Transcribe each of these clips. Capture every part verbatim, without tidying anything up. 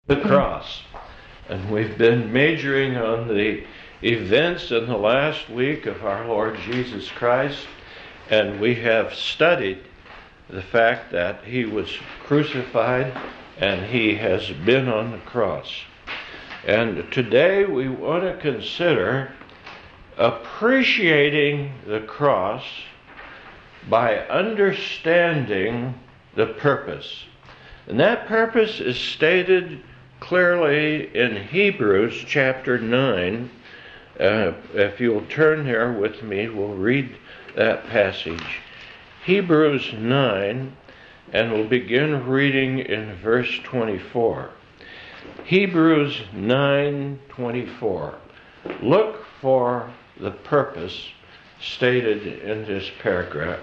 The cross. And we've been majoring on the events in the last week of our Lord Jesus Christ, and we have studied the fact that he was crucified and he has been on the cross. And today we want to consider appreciating the cross by understanding the purpose. And that purpose is stated clearly in Hebrews chapter nine. Uh, if you'll turn there with me, we'll read that passage. Hebrews nine, and we'll begin reading in verse twenty-four. Hebrews nine twenty-four. Look for the purpose stated in this paragraph.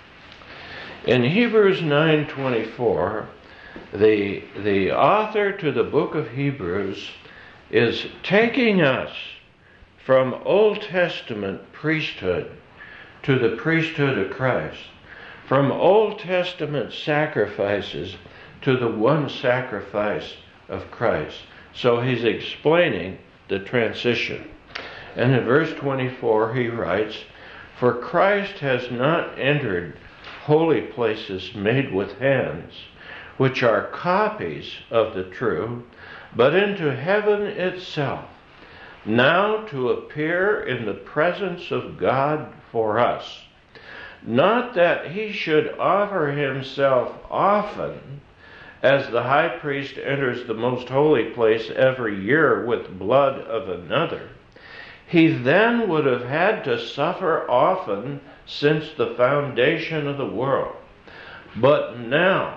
In Hebrews nine twenty-four, the, the author to the book of Hebrews is taking us from Old Testament priesthood to the priesthood of Christ, from Old Testament sacrifices to the one sacrifice of Christ. So he's explaining the transition. And in verse twenty-four he writes, "For Christ has not entered holy places made with hands, which are copies of the true, but into heaven itself, now to appear in the presence of God for us. Not that he should offer himself often, as the high priest enters the most holy place every year with blood of another. He then would have had to suffer often since the foundation of the world. But now,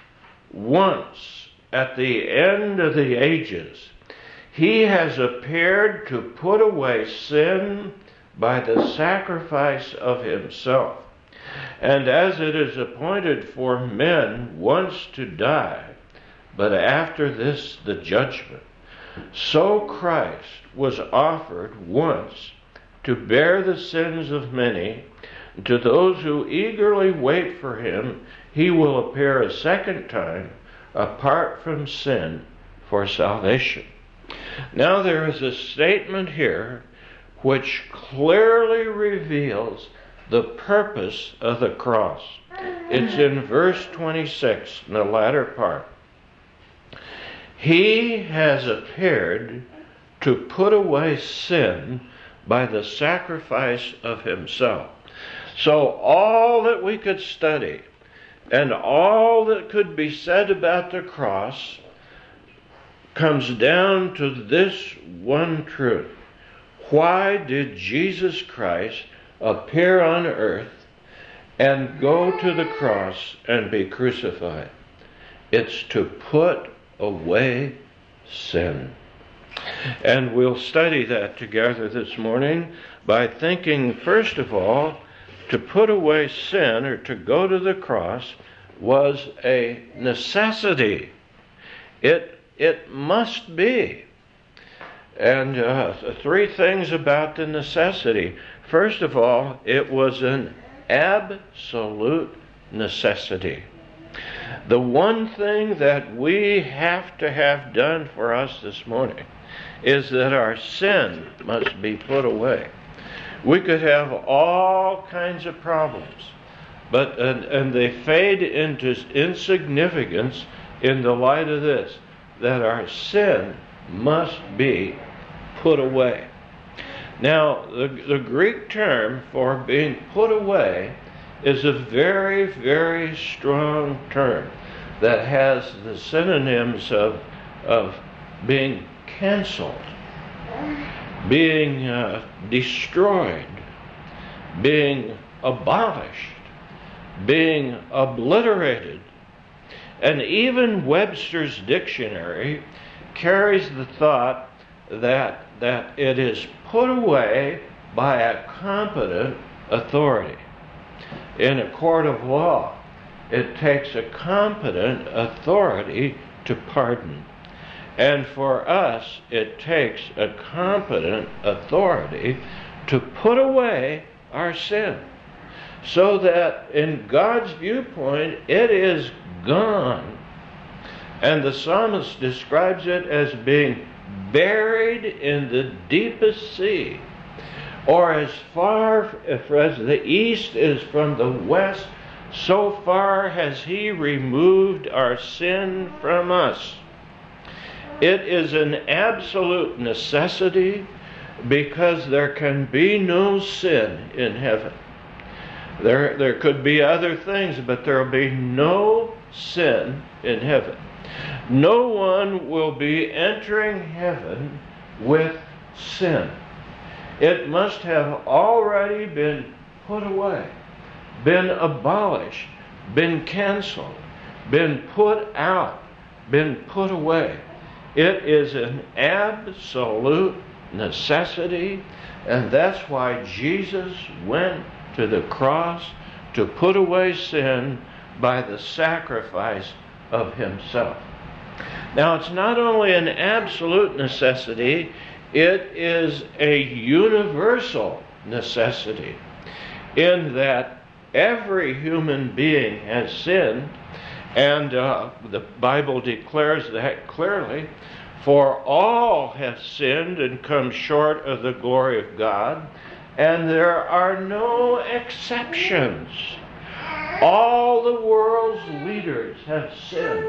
once at the end of the ages, he has appeared to put away sin by the sacrifice of himself. And as it is appointed for men once to die, but after this the judgment, so Christ was offered once to bear the sins of many. To those who eagerly wait for him, he will appear a second time, apart from sin, for salvation." Now there is a statement here which clearly reveals the purpose of the cross. It's in verse twenty-six, in the latter part. "He has appeared to put away sin by the sacrifice of himself." So all that we could study and all that could be said about the cross comes down to this one truth. Why did Jesus Christ appear on earth and go to the cross and be crucified? It's to put away sin. And we'll study that together this morning by thinking, first of all, to put away sin, or to go to the cross, was a necessity. It it must be. And uh, three things about the necessity. First of all, it was an absolute necessity. The one thing that we have to have done for us this morning is that our sin must be put away. We could have all kinds of problems, but and, and they fade into insignificance in the light of this, that our sin must be put away. Now, the, the Greek term for being put away is a very, very strong term that has the synonyms of, of being canceled, being uh, destroyed, being abolished, being obliterated. And even Webster's dictionary carries the thought that, that it is put away by a competent authority. In a court of law, it takes a competent authority to pardon. And for us, it takes a competent authority to put away our sin, so that in God's viewpoint, it is gone. And the psalmist describes it as being buried in the deepest sea, or as far as the east is from the west, so far has he removed our sin from us. It is an absolute necessity, because there can be no sin in heaven. There, there could be other things, but there will be no sin in heaven. No one will be entering heaven with sin. It must have already been put away, been abolished, been canceled, been put out, been put away. It is an absolute necessity, and that's why Jesus went to the cross, to put away sin by the sacrifice of himself. Now, it's not only an absolute necessity, it is a universal necessity, in that every human being has sinned, and uh, the Bible declares that clearly. For all have sinned and come short of the glory of God, and there are no exceptions. All the world's leaders have sinned.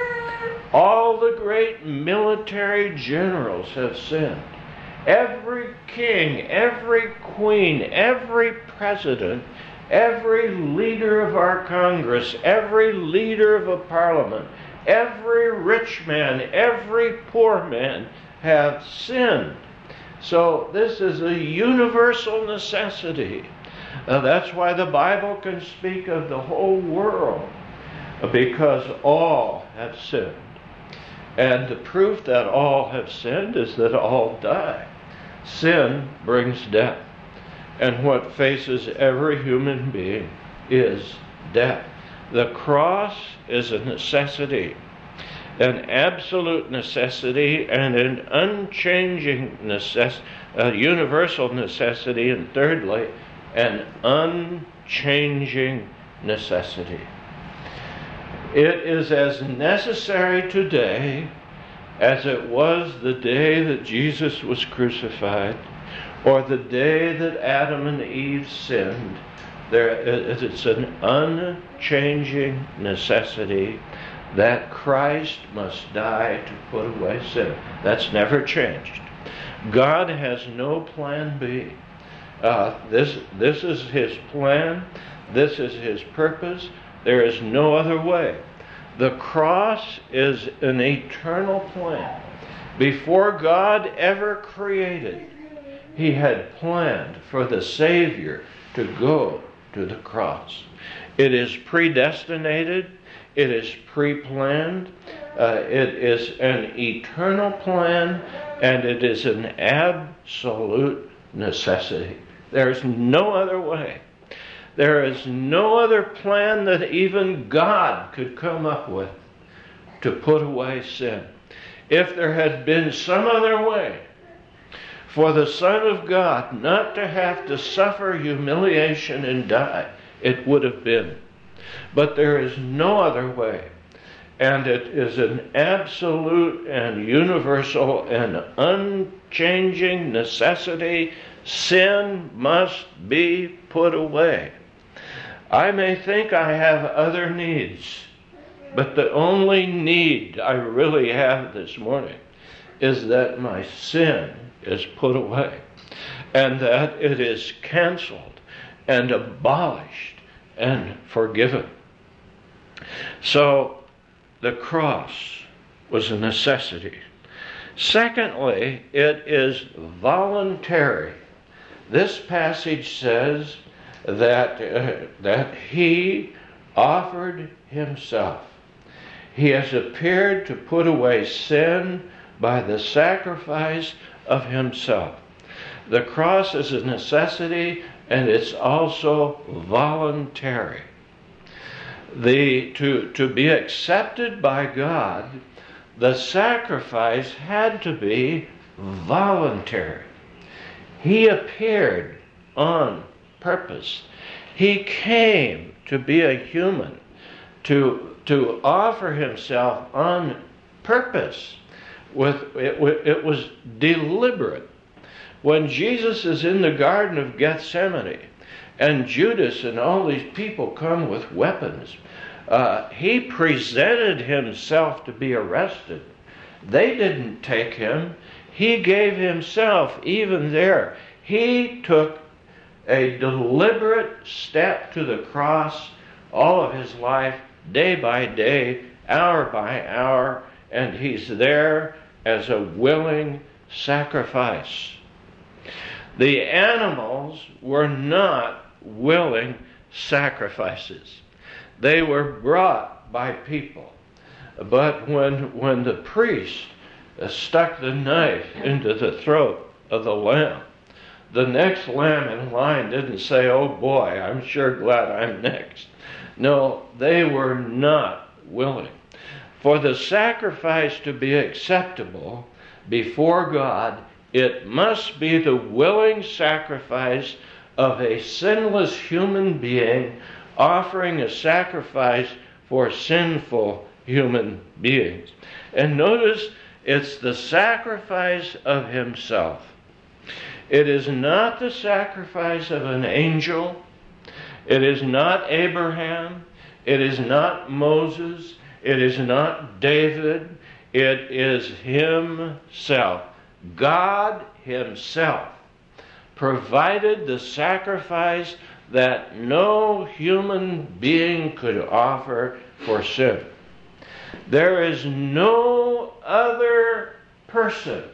All the great military generals have sinned. Every king, every queen, every president, every leader of our Congress, every leader of a parliament, every rich man, every poor man have sinned. So this is a universal necessity. Uh, that's why the Bible can speak of the whole world, because all have sinned. And the proof that all have sinned is that all die. Sin brings death. And what faces every human being is death. The cross is a necessity, an absolute necessity, and an unchanging necessity, a universal necessity, and thirdly, an unchanging necessity. It is as necessary today as it was the day that Jesus was crucified, or the day that Adam and Eve sinned. There, it's an unchanging necessity that Christ must die to put away sin. That's never changed. God has no plan B. Uh, this, this is his plan. This is his purpose. There is no other way. The cross is an eternal plan. Before God ever created, he had planned for the Savior to go to the cross. It is predestinated. It is pre-planned. Uh, it is an eternal plan, and it is an absolute necessity. There is no other way. There is no other plan that even God could come up with to put away sin. If there had been some other way for the Son of God not to have to suffer humiliation and die, it would have been. But there is no other way. And it is an absolute and universal and unchanging necessity. Sin must be put away. I may think I have other needs, but the only need I really have this morning is that my sin is put away, and that it is canceled and abolished and forgiven. So the cross was a necessity. Secondly, it is voluntary. This passage says that uh, that he offered himself. He has appeared to put away sin by the sacrifice of himself. The cross is a necessity, and it's also voluntary. The to to be accepted by God, the sacrifice had to be voluntary. He appeared on purpose. He came to be a human, to, to offer himself on purpose. With, it, it was deliberate. When Jesus is in the Garden of Gethsemane, and Judas and all these people come with weapons, uh, he presented himself to be arrested. They didn't take him. He gave himself even there. He took a deliberate step to the cross all of his life, day by day, hour by hour, and he's there as a willing sacrifice. The animals were not willing sacrifices. They were brought by people. But when, when the priest stuck the knife into the throat of the lamb, the next lamb in line didn't say, "Oh boy, I'm sure glad I'm next." No, they were not willing. For the sacrifice to be acceptable before God, it must be the willing sacrifice of a sinless human being offering a sacrifice for sinful human beings. And notice, it's the sacrifice of himself. It is not the sacrifice of an angel. It is not Abraham. It is not Moses. It is not David. It is himself. God himself provided the sacrifice that no human being could offer for sin. There is no other person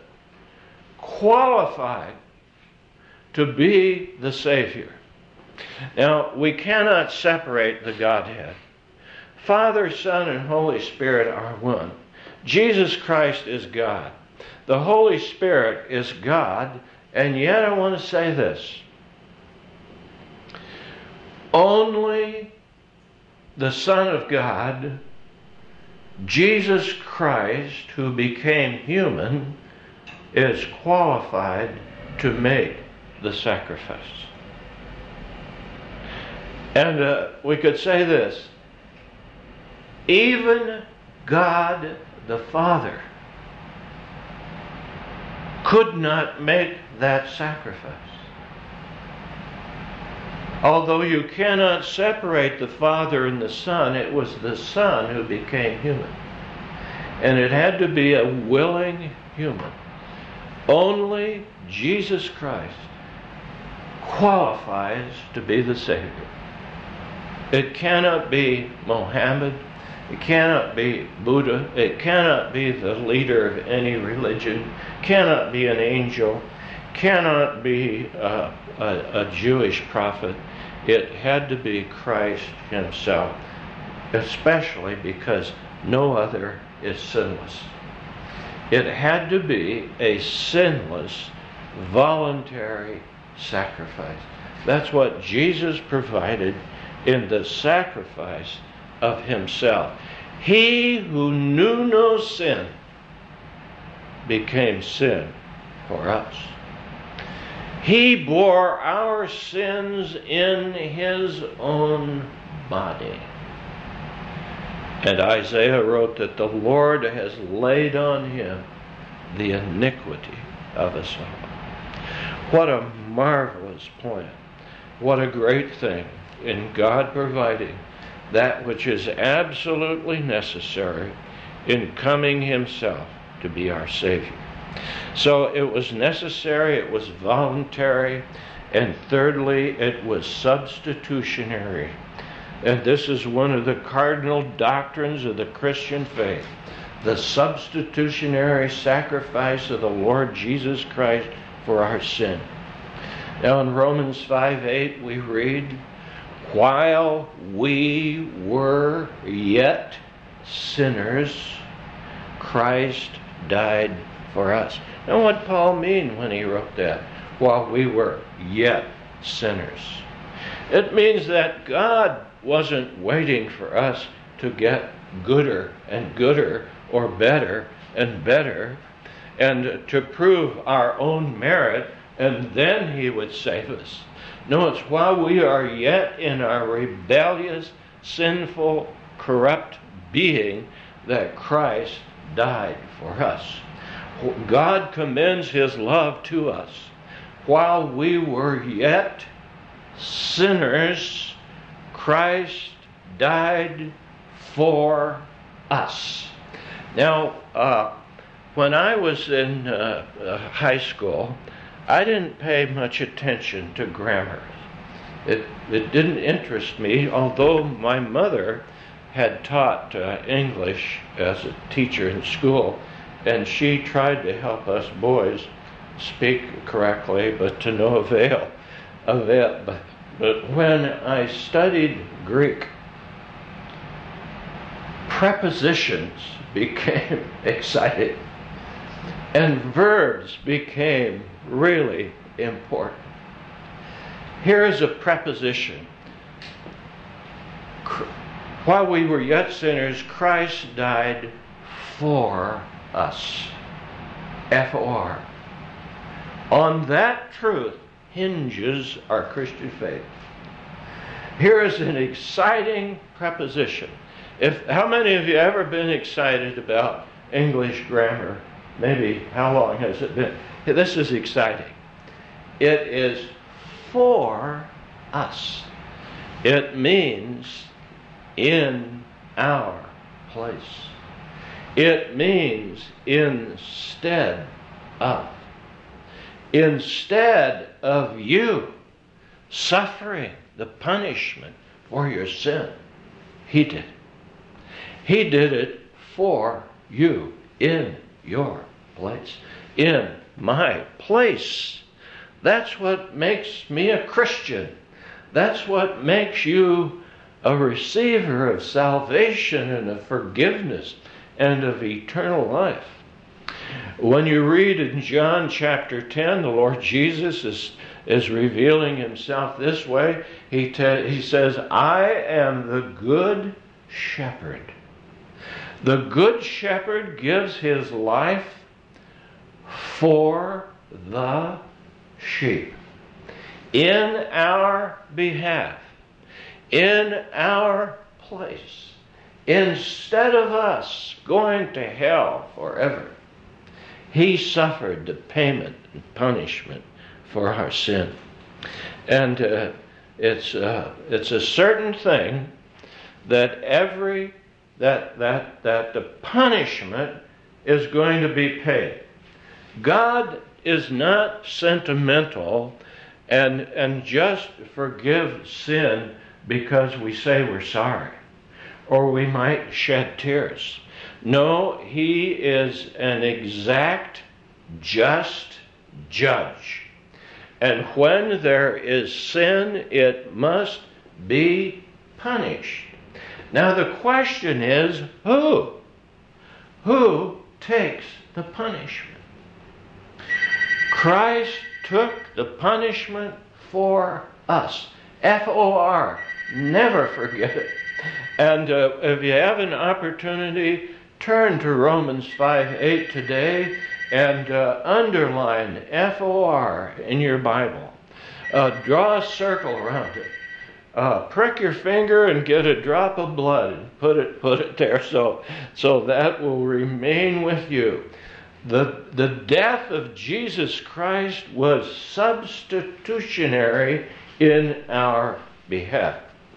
qualified to be the Savior. Now, we cannot separate the Godhead. Father, Son, and Holy Spirit are one. Jesus Christ is God. The Holy Spirit is God. And yet I want to say this. Only the Son of God, Jesus Christ, who became human, is qualified to make the sacrifice. And uh, we could say this. Even God the Father could not make that sacrifice. Although you cannot separate the Father and the Son, it was the Son who became human. And it had to be a willing human. Only Jesus Christ qualifies to be the Savior. It cannot be Mohammed. It cannot be Buddha. It cannot be the leader of any religion. Cannot be an angel. Cannot be uh, a, a Jewish prophet. It had to be Christ himself, especially because no other is sinless. It had to be a sinless, voluntary sacrifice. That's what Jesus provided in the sacrifice of himself. He who knew no sin became sin for us. He bore our sins in his own body. And Isaiah wrote that the Lord has laid on him the iniquity of us all. What a marvelous plan. What a great thing in God providing that which is absolutely necessary in coming himself to be our Savior. So it was necessary, it was voluntary, and thirdly, it was substitutionary. And this is one of the cardinal doctrines of the Christian faith, the substitutionary sacrifice of the Lord Jesus Christ for our sin. Now in Romans five eight we read, while we were yet sinners, Christ died for us. Now what did Paul mean when he wrote that? While we were yet sinners. It means that God wasn't waiting for us to get gooder and gooder or better and better and to prove our own merit and then he would save us. No, it's while we are yet in our rebellious, sinful corrupt being that Christ died for us. God commends His love to us. While we were yet sinners, Christ died for us. Now, uh, when I was in uh, uh, high school, I didn't pay much attention to grammar. It, it didn't interest me, although my mother had taught uh, English as a teacher in school, and she tried to help us boys speak correctly, but to no avail of it. But, but when I studied Greek, prepositions became exciting, and verbs became really important. Here is a preposition. While we were yet sinners, Christ died for us. F O R. On that truth hinges our Christian faith. Here is an exciting preposition. If how many of you ever been excited about English grammar? Maybe how long has it been? This is exciting. It is for us. It means in our place. It means instead of. Instead of you suffering the punishment for your sin, He did. He did it for you in your place, in my place. That's what makes me a Christian. That's what makes you a receiver of salvation and of forgiveness and of eternal life. When you read in John chapter ten, the Lord Jesus is, is revealing Himself this way. He, te- he says, I am the good shepherd. The good shepherd gives his life for the sheep. In our behalf. In our place. Instead of us going to hell forever, He suffered the payment and punishment for our sin. And uh, it's uh, it's a certain thing that every that that that the punishment is going to be paid. God is not sentimental and and just forgive sin because we say we're sorry, or we might shed tears. No, He is an exact, just judge. And when there is sin, it must be punished. Now the question is, who? Who takes the punishment? Christ took the punishment for us. F O R. Never forget it. And uh, if you have an opportunity, turn to Romans five eight today and uh, underline F O R in your Bible. Uh, draw a circle around it. Uh, prick your finger and get a drop of blood and put it put it there so so that will remain with you. The, the death of Jesus Christ was substitutionary in our behalf.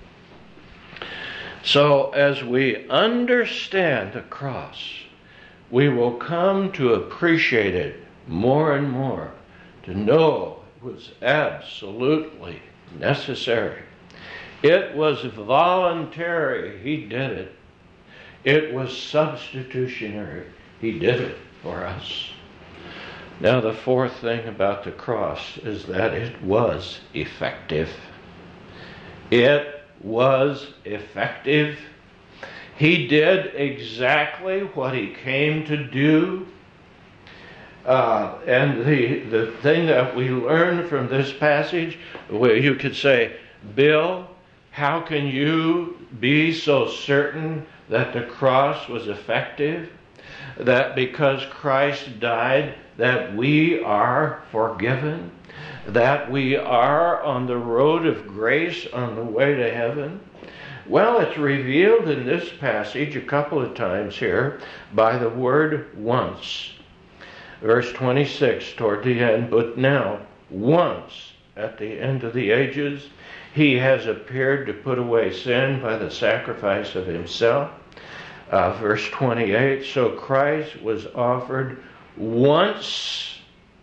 So as we understand the cross, we will come to appreciate it more and more, to know it was absolutely necessary. It was voluntary. He did it. It was substitutionary. He did it for us. Now the fourth thing about the cross is that it was effective. It was effective. He did exactly what He came to do. Uh, and the, the thing that we learn from this passage, where you could say, Bill, how can you be so certain that the cross was effective? That because Christ died, that we are forgiven? That we are on the road of grace on the way to heaven? Well, it's revealed in this passage a couple of times here by the word once. Verse twenty-six toward the end, but now, once at the end of the ages, he has appeared to put away sin by the sacrifice of himself. Uh, verse twenty-eight, so Christ was offered once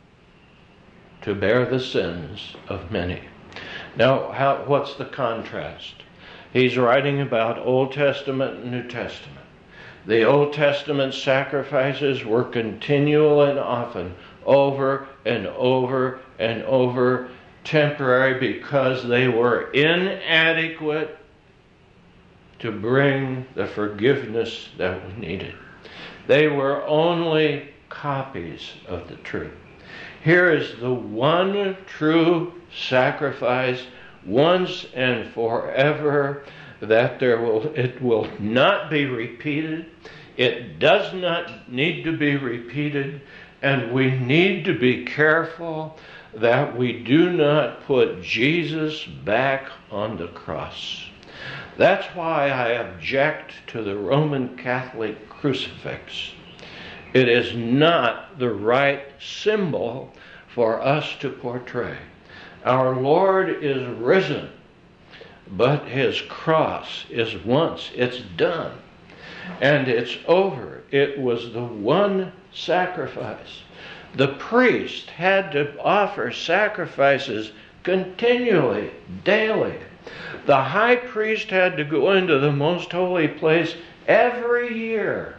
to bear the sins of many. Now, how, what's the contrast? He's writing about Old Testament and New Testament. The Old Testament sacrifices were continual and often, over and over and over, temporary because they were inadequate to bring the forgiveness that was needed. They were only copies of the truth. Here is the one true sacrifice, once and forever, that there will it will not be repeated. It does not need to be repeated, and we need to be careful that we do not put Jesus back on the cross. That's why I object to the Roman Catholic crucifix. It is not the right symbol for us to portray. Our Lord is risen, but his cross is once. It's done. And it's over. It was the one sacrifice. The priest had to offer sacrifices continually, daily. The high priest had to go into the most holy place every year.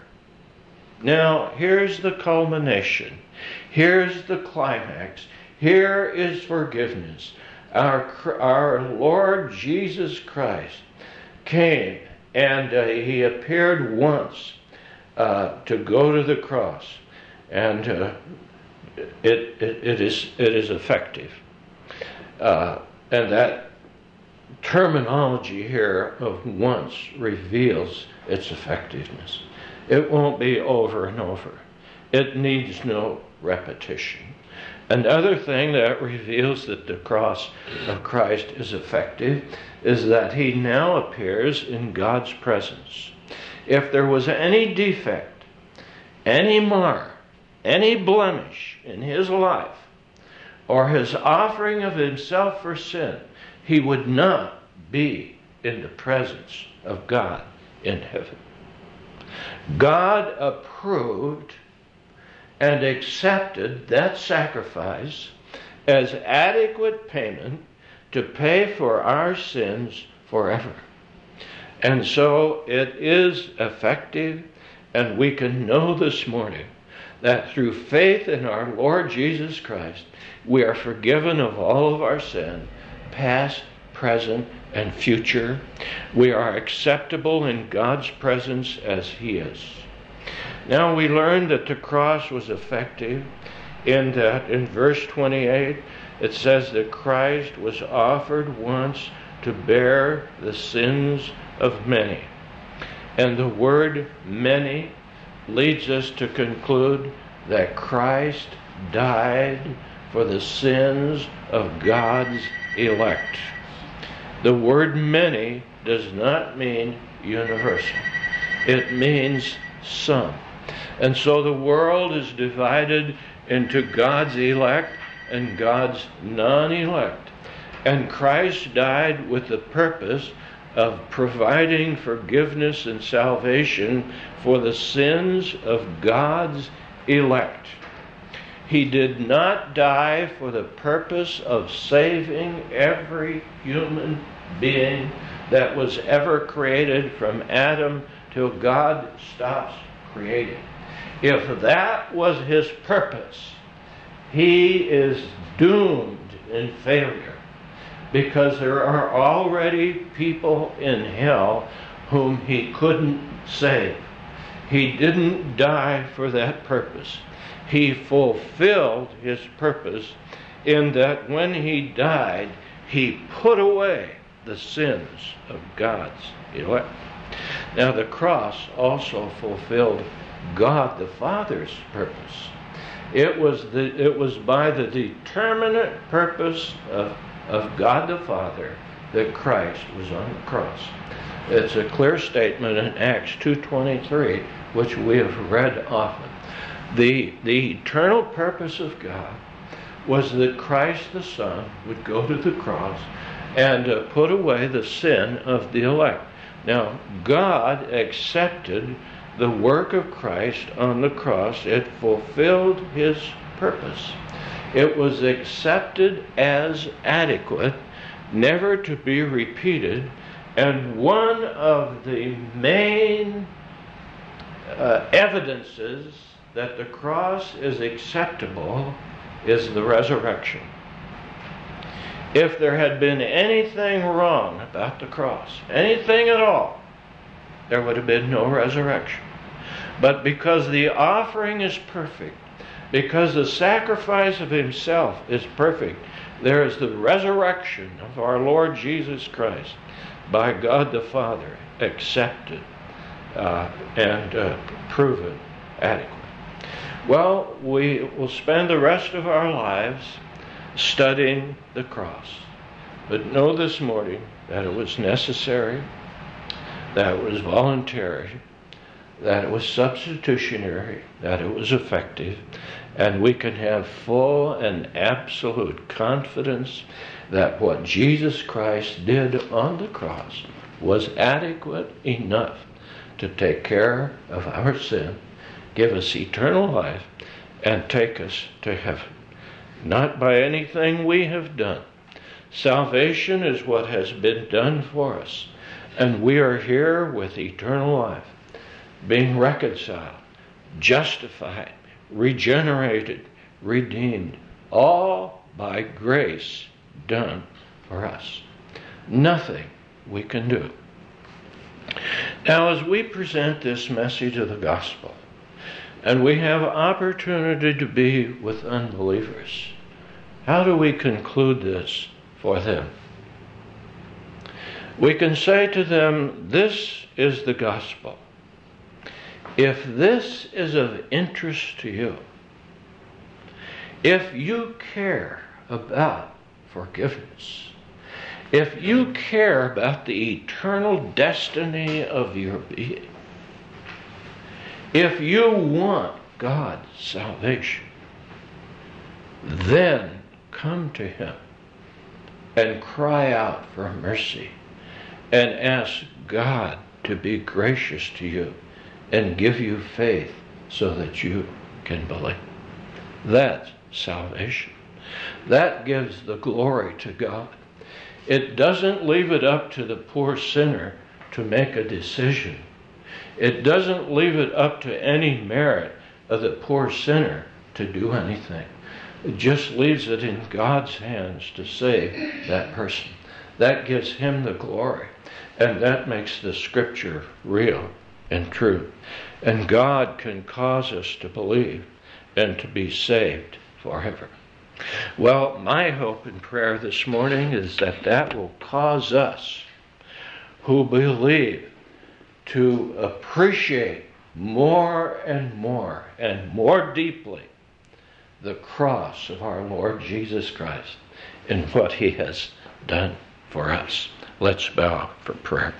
Now, here's the culmination. Here's the climax. Here is forgiveness. Our, our Lord Jesus Christ came and uh, he appeared once uh, to go to the cross. And uh, it, it, it, is, it is effective. Uh, and that terminology here of once reveals its effectiveness. It won't be over and over. It needs no repetition. Another thing that reveals that the cross of Christ is effective is that he now appears in God's presence. If there was any defect, any mar, any blemish in his life, or his offering of himself for sin, he would not be in the presence of God in heaven. God approved and accepted that sacrifice as adequate payment to pay for our sins forever. And so it is effective, and we can know this morning that through faith in our Lord Jesus Christ, we are forgiven of all of our sin, past, present, and future. We are acceptable in God's presence as he is. Now we learn that the cross was effective in that in verse twenty-eight it says that Christ was offered once to bear the sins of many. And the word many leads us to conclude that Christ died for the sins of God's elect. The word many does not mean universal. It means some. And so the world is divided into God's elect and God's non-elect. And Christ died with the purpose of providing forgiveness and salvation for the sins of God's elect. He did not die for the purpose of saving every human being that was ever created from Adam till God stops creating. If that was his purpose, he is doomed in failure, because there are already people in hell whom he couldn't save. He didn't die for that purpose. He fulfilled his purpose in that when he died, he put away the sins of God's elect. Now the cross also fulfilled God the Father's purpose. It was the it was by the determinate purpose of, of God the Father that Christ was on the cross. It's a clear statement in Acts two twenty-three, which we have read often. The, the eternal purpose of God was that Christ the Son would go to the cross and uh, put away the sin of the elect. Now, God accepted the work of Christ on the cross. It fulfilled his purpose. It was accepted as adequate, never to be repeated, and one of the main uh, evidences that the cross is acceptable is the resurrection. If there had been anything wrong about the cross, anything at all, there would have been no resurrection. But because the offering is perfect, because the sacrifice of himself is perfect, there is the resurrection of our Lord Jesus Christ by God the Father, accepted uh, and uh, proven adequate. Well, we will spend the rest of our lives studying the cross. But know this morning that it was necessary, that it was voluntary, that it was substitutionary, that it was effective, and we can have full and absolute confidence that what Jesus Christ did on the cross was adequate enough to take care of our sin, give us eternal life, and take us to heaven. Not by anything we have done. Salvation is what has been done for us, and we are here with eternal life, being reconciled, justified, regenerated, redeemed, all by grace done for us. Nothing we can do. Now, as we present this message of the gospel, and we have opportunity to be with unbelievers, how do we conclude this for them? We can say to them, this is the gospel. If this is of interest to you, if you care about forgiveness, if you care about the eternal destiny of your being, if you want God's salvation, then come to him and cry out for mercy and ask God to be gracious to you and give you faith so that you can believe. That's salvation. That gives the glory to God. It doesn't leave it up to the poor sinner to make a decision. It doesn't leave it up to any merit of the poor sinner to do anything. It just leaves it in God's hands to save that person. That gives him the glory. And that makes the scripture real and true. And God can cause us to believe and to be saved forever. Well, my hope and prayer this morning is that that will cause us who believe to appreciate more and more and more deeply the cross of our Lord Jesus Christ and what he has done for us. Let's bow for prayer.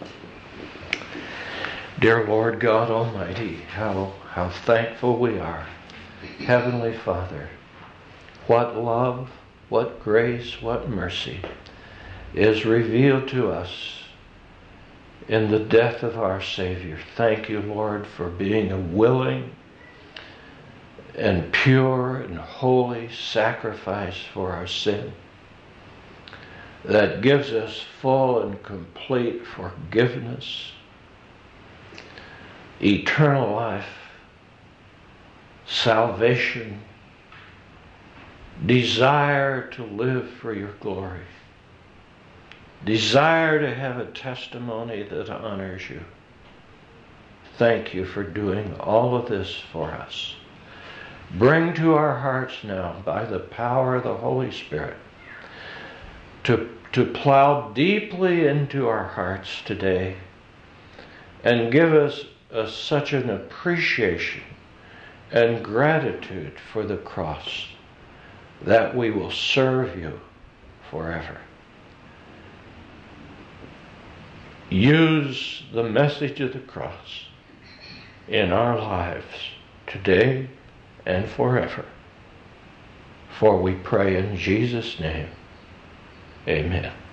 Dear Lord God Almighty, how, how thankful we are. Heavenly Father, what love, what grace, what mercy is revealed to us in the death of our Savior. Thank you, Lord, for being a willing and pure and holy sacrifice for our sin that gives us full and complete forgiveness, eternal life, salvation, desire to live for your glory, desire to have a testimony that honors you. Thank you for doing all of this for us. Bring to our hearts now, by the power of the Holy Spirit, to, to plow deeply into our hearts today and give us a, such an appreciation and gratitude for the cross that we will serve you forever. use the message of the cross in our lives today and forever. For we pray in Jesus' name. Amen.